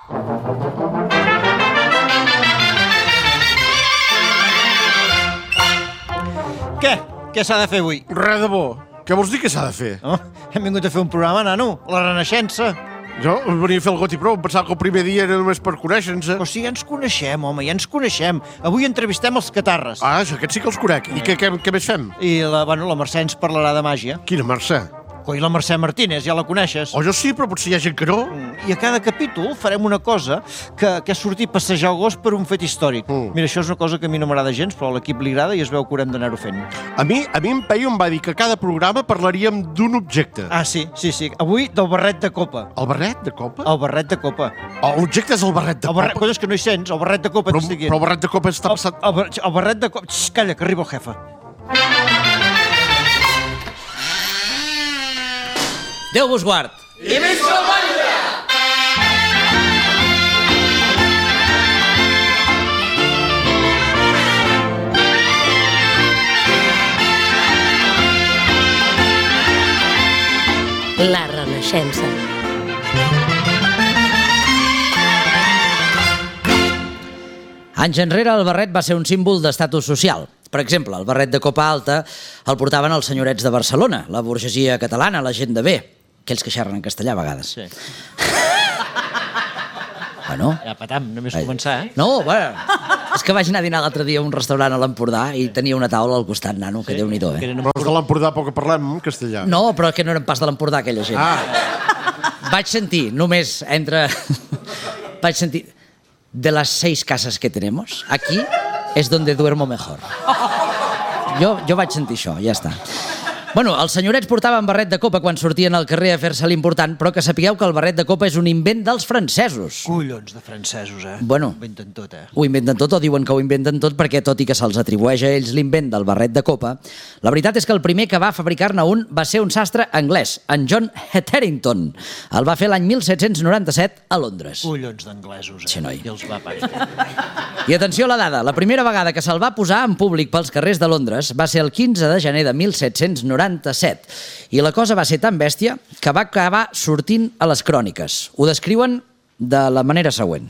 Què? Què s'ha de fer avui? Res de bo. Què vols dir que s'ha de fer? Oh, hem vingut a fer un programa, nano. La Renaixença. Jo venia a fer el got i prou. Em pensava que el primer dia era només per conèixer-nos. Però si ja ens coneixem, home, ja ens coneixem. Avui entrevistem els catarres. Ah, aquests sí que els conec. I què més fem? I la Mercè ens parlarà de màgia. Quina Mercè? Coi, la Mercè Martínez, ja la coneixes. Oh, jo sí, però potser hi ha gent que no. I a cada capítol farem una cosa que és sortir a passejar el gos per un fet històric. Mira, això és una cosa que a mi no m'agrada gens, però a l'equip li agrada i es veu que haurem d'anar-ho fent. A mi en Peyu em va dir que cada programa parlaríem d'un objecte. Ah, sí. Avui del barret de copa. El barret de copa? El barret de copa. Oh, l'objecte és el barret de copa. Coses que no hi sents, el barret de copa t'estic dient. Però el barret de copa està passat... El barret de copa... Xxt, calla, que arriba el jefe. Déu vos guard. I visca el batlle! La Renaixença. Anys enrere, el barret va ser un símbol d'estatus social. Per exemple, el barret de copa alta el portaven els senyorets de Barcelona, la burgesia catalana, la gent de bé, aquells que xerren en castellà a vegades. Sí. Bueno. Ja, patam, només començar, eh? No, bueno, és que vaig anar a dinar l'altre dia a un restaurant a l'Empordà i tenia una taula al costat, nano, que Déu-n'hi-do, eh? Però és de l'Empordà poc que parlem en castellà. No, però que no eren pas de l'Empordà, aquella gent. Vaig sentir, només entre... Vaig sentir... De las 6 casas que tenemos, aquí es donde duermo mejor. Jo vaig sentir això, ja està. Bueno, els senyorets portaven barret de copa quan sortien al carrer a fer-se l'important, però que sapigueu que el barret de copa és un invent dels francesos. Collons de francesos, eh? Bueno, ho inventen tot, eh? Ho inventen tot o diuen que ho inventen tot perquè, tot i que se'ls atribueix a ells l'invent del barret de copa, la veritat és que el primer que va fabricar-ne un va ser un sastre anglès, en John Hetherington. El va fer l'any 1797 a Londres. Collons d'anglesos, eh? Sí, noi. I els va parir. I atenció a la dada, la primera vegada que se'l va posar en públic pels carrers de Londres va ser el 15 de gener de 1797. I la cosa va ser tan bèstia que va acabar sortint a les cròniques. Ho descriuen de la manera següent.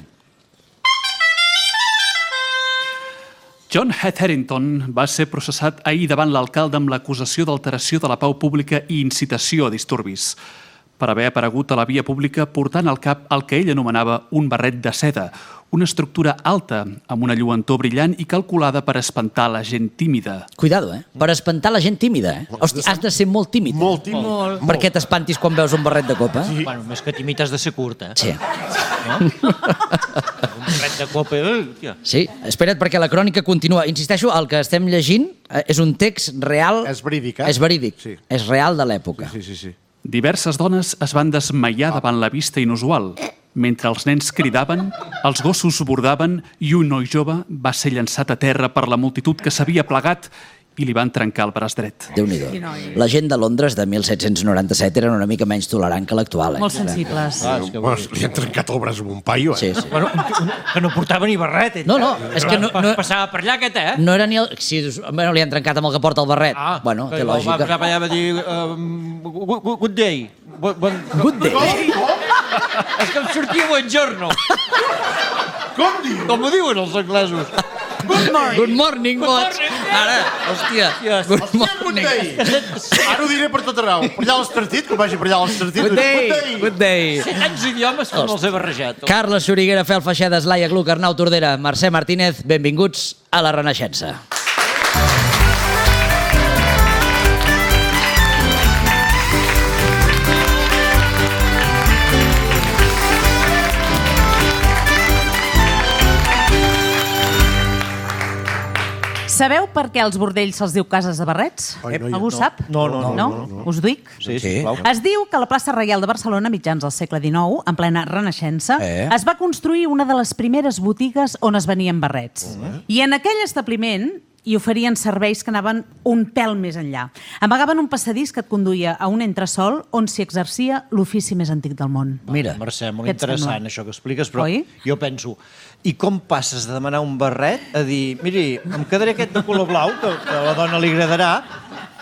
John Hetherington va ser processat ahir davant l'alcalde amb l'acusació d'alteració de la pau pública i incitació a disturbis, per haver aparegut a la via pública portant al cap el que ell anomenava un barret de seda, una estructura alta, amb una lluentor brillant i calculada per espantar la gent tímida. Cuidado, eh? Per espantar la gent tímida, eh? Hòstia, has de ser molt tímid. Molt tímid. Molt. Per què t'espantis quan veus un barret de copa? Sí. Bueno, més que tímid has de ser curt, eh? Sí. No? Un barret de copa... Sí, espera't, perquè la crònica continua. Insisteixo, el que estem llegint és un text real... És verídic, eh? És verídic. Sí. És real de l'època. Sí. Diverses dones es van desmaiar davant la vista inusual. Mentre els nens cridaven, els gossos bordaven i un noi jove va ser llançat a terra per la multitud que s'havia plegat i li van trencar el braç dret. Déu-n'hi-do. La gent de Londres de 1797 eren una mica menys tolerant que l'actual. Molt sensibles. Li han trencat el braç amb un paio, eh? Sí. Bueno, que no portava ni barret, ell. No, és que no... Passava per allà, aquest, eh? No era ni el... Sí, bueno, li han trencat amb el que porta el barret. Bueno, té lògica. Va allà, va dir... Good day. Good day? És que em sortia buongiorno. Com diu? Com ho diuen els anglesos? Good morning, boig. Ara, hòstia. Good morning. Ara ho diré per tot arreu. Per allà a l'Estartit, que vagi per allà a l'Estartit. Good day. Sé tants idiomes que no els he barrejat. Carles Xuriguera, Fel Feixedes, Laia Gluck, Arnau Tordera, Mercè Martínez, benvinguts a la Renaixença. Sabeu per què als bordells se'ls diu cases de barrets? Algú sap? No. Us ho dic? Sí, sisplau. Es diu que a la plaça Reial de Barcelona, mitjans del segle XIX, en plena Renaixença, es va construir una de les primeres botigues on es venien barrets. I en aquell establiment hi oferien serveis que anaven un pèl més enllà. Amagaven un passadís que et conduïa a un entresòl on s'hi exercia l'ofici més antic del món. Mira. Mercè, molt Què et interessant sembla? això que expliques, però Oi? jo penso, i com passes de demanar un barret a dir, miri, em quedaré aquest de color blau, que a la dona li agradarà,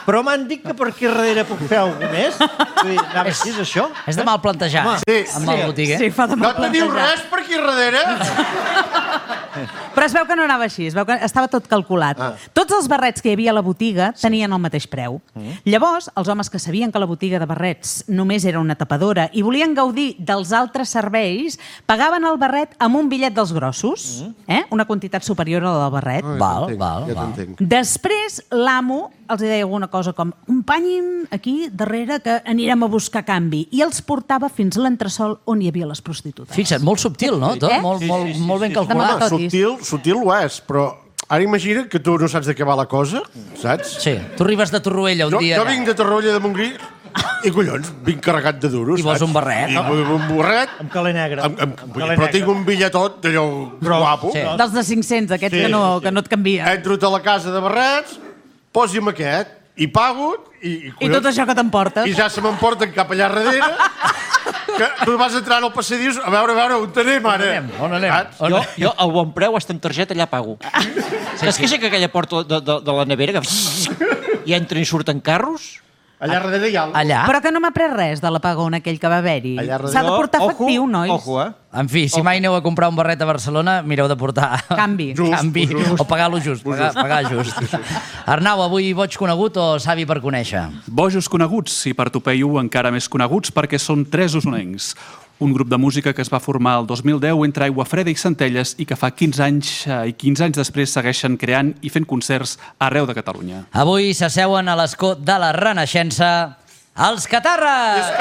Però m'han dit que per aquí darrere puc fer alguna més. Vull dir, anava així, és això? És de mal plantejar, amb el botiguer. Sí, fa de No mal te diu plantejar. res per aquí darrere? Però es veu que no anava així, es veu que estava tot calculat. Tots els barrets que hi havia a la botiga tenien el mateix preu. Llavors, els homes que sabien que la botiga de barrets només era una tapadora i volien gaudir dels altres serveis, pagaven el barret amb un bitllet dels grossos, una quantitat superior a la del barret. Val. Ja t'entenc. Després, l'amo els deia alguna cosa com acompanyin aquí darrere que anirem a buscar canvi. I els portava fins a l'entresol on hi havia les prostitutes. Fixa't, molt subtil, no? Tot molt ben calculat. Home, Sutil ho és, però ara imagina que tu no saps de què va la cosa, saps? Sí, tu arribes de Torroella un dia... Jo vinc de Torroella de Montgrí i, collons, vinc carregat de duros, I vols saps? un barret, no? I un barret, Amb calé negre. però tinc un bitlletot d'allò guapo. Sí. Dels de 500, aquests Sí. que no et canvien. Entro a la casa de barrets, posi'm aquest, i pago, I tot això que t'emportes. i ja se m'emporten cap allà darrere, que tu vas entrant al passadís, a veure, on anem ara? On anem? Saps? Jo, al bon preu, hasta amb targeta, allà pago. Saps que sé que aquella porta de la nevera que... i entren i surten carros? Allà darrere hi ha... Allà? Però que no m'ha pres res de l'apagón aquell que va haver-hi. Allà darrere. S'ha de portar efectiu, nois. Ojo, En fi, si mai aneu a comprar un barret a Barcelona, mireu de portar... Canvi. Canvi. O pagar-lo just. Pagar just. Arnau, avui boig conegut o savi per conèixer? Bojos coneguts, i per Topeu encara més coneguts, perquè són 3 usonencs. Un grup de música que es va formar el 2010 entre Aigua Freda i Centelles i que fa 15 anys després segueixen creant i fent concerts arreu de Catalunya. Avui s'asseuen a l'escó de la Renaixença els Catarres!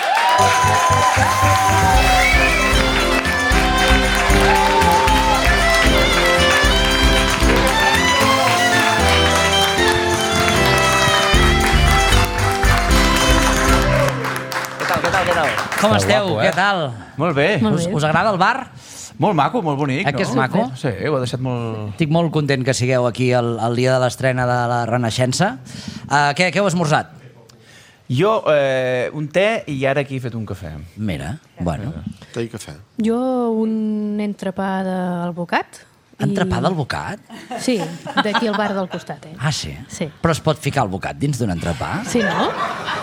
Què tal? Com esteu? guapo, Què tal? Molt bé. Us agrada el bar? Molt maco, molt bonic. Que és maco? Sí, ho ha deixat molt... Estic molt content que sigueu aquí el dia de l'estrena de la Renaixença. Què heu esmorzat? Jo, un te i ara aquí he fet un cafè. Mira, bueno. Té i cafè. Jo un entrepà d'alvocat. Entrepà d'alvocat? Sí, d'aquí al bar del costat, eh? Ah, sí? Sí. Però es pot ficar alvocat dins d'un entrepà? Sí, no?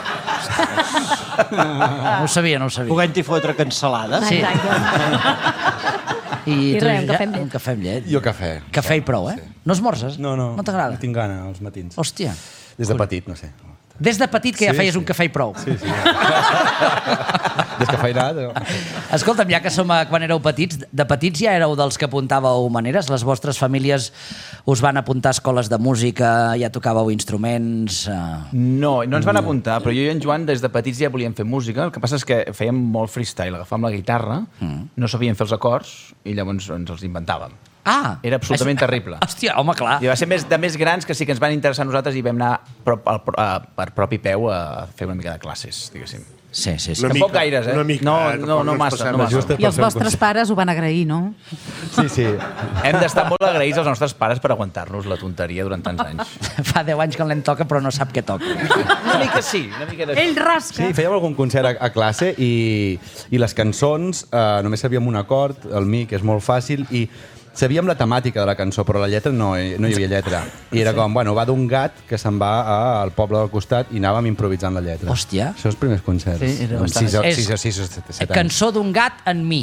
No ho sabia. Podent-hi fotre cansalada. Sí. Exacte. I tu, res, un Josep? cafè amb llet. Un cafè amb llet. Jo cafè. Cafè i prou, eh? No esmorzes? No. No t'agrada? No tinc gana als matins. Hòstia. Des de petit, no sé. Des de petit que ja Sí, feies sí. un cafè i prou. Sí. Descafeinat. No? Escolta'm, ja que som quan éreu petits, de petits ja éreu dels que apuntàveu maneres? Les vostres famílies us van apuntar a escoles de música, ja tocàveu instruments... No ens van apuntar, però jo i en Joan des de petits ja volíem fer música. El que passa és que fèiem molt freestyle, agafàvem la guitarra, no sabíem fer els acords i llavors ens els inventàvem. Ah! Era absolutament terrible. Hòstia, home, clar. I va ser de més grans que sí que ens van interessar a nosaltres i vam anar per propi peu a fer una mica de classes, diguéssim. Sí. Una Tampoc mica, gaires, eh? una mica, No massa. I els vostres pares ho van agrair, no? Sí. Hem d'estar molt agraïts als nostres pares per aguantar-nos la tonteria durant tants anys. Fa 10 anys que el nen toca, però no sap què toca. Una mica sí, una mica de... Ell rasca. Sí, fèiem algun concert a classe i les cançons només sabíem un acord, el mi, que és molt fàcil, i sabíem la temàtica de la cançó, però la lletra no hi havia lletra. I era com, bueno, va d'un gat que se'n va al poble del costat i anàvem improvisant la lletra. Hòstia. Això els primers concerts. Sí, era Amb bastant. 6 o 7 anys. Cançó d'un gat en mi.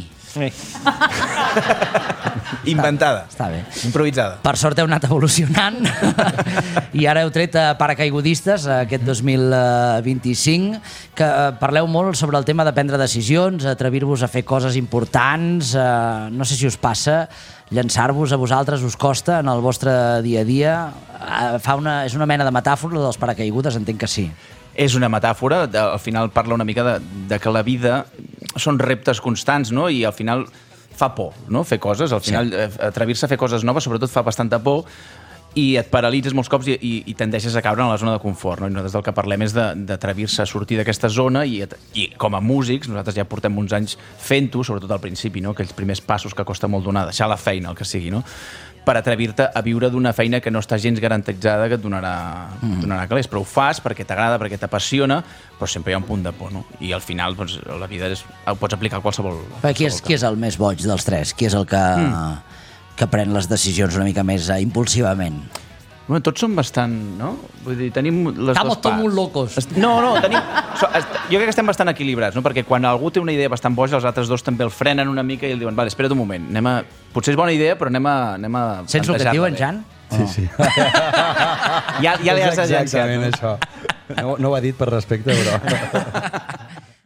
Inventada. Està bé. Improvisada. Per sort heu anat evolucionant i ara heu tret Paracaigudistes aquest 2025, que parleu molt sobre el tema de prendre decisions, atrevir-vos a fer coses importants, no sé si us passa, llançar-vos a vosaltres us costa en el vostre dia a dia. És una mena de metàfora dels paracaigudes, entenc que sí. És una metàfora, al final parla una mica de que la vida són reptes constants, no? I al final fa por, no? Fer coses, al final atrevir-se a fer coses noves sobretot fa bastanta por i et paralitzes molts cops i tendeixes a caure en la zona de confort, no? I nosaltres del que parlem és d'atrevir-se a sortir d'aquesta zona i com a músics, nosaltres ja portem uns anys fent-ho, sobretot al principi, no? Aquells primers passos que costa molt donar, deixar la feina, el que sigui, no? Per atrevir-te a viure d'una feina que no està gens garantitzada que et donarà calés, però ho fas perquè t'agrada, perquè t'apassiona, però sempre hi ha un punt de por, no? I al final doncs, la vida ho pots aplicar a qualsevol... Qui és el més boig dels tres? Qui és el que pren les decisions una mica més impulsivament? Bueno, tots som bastant, no? Vull dir, tenim les Estamos dues todos parts. muy locos. No, tenim... Jo crec que estem bastant equilibrats, no? Perquè quan algú té una idea bastant boja, els altres dos també el frenen una mica i el diuen, vale, espera't un moment, potser és bona idea, però anem a Sents el que et diuen, Jan? Sí. Ja li has de llançar. Exactament això. No ho ha dit per respecte, però...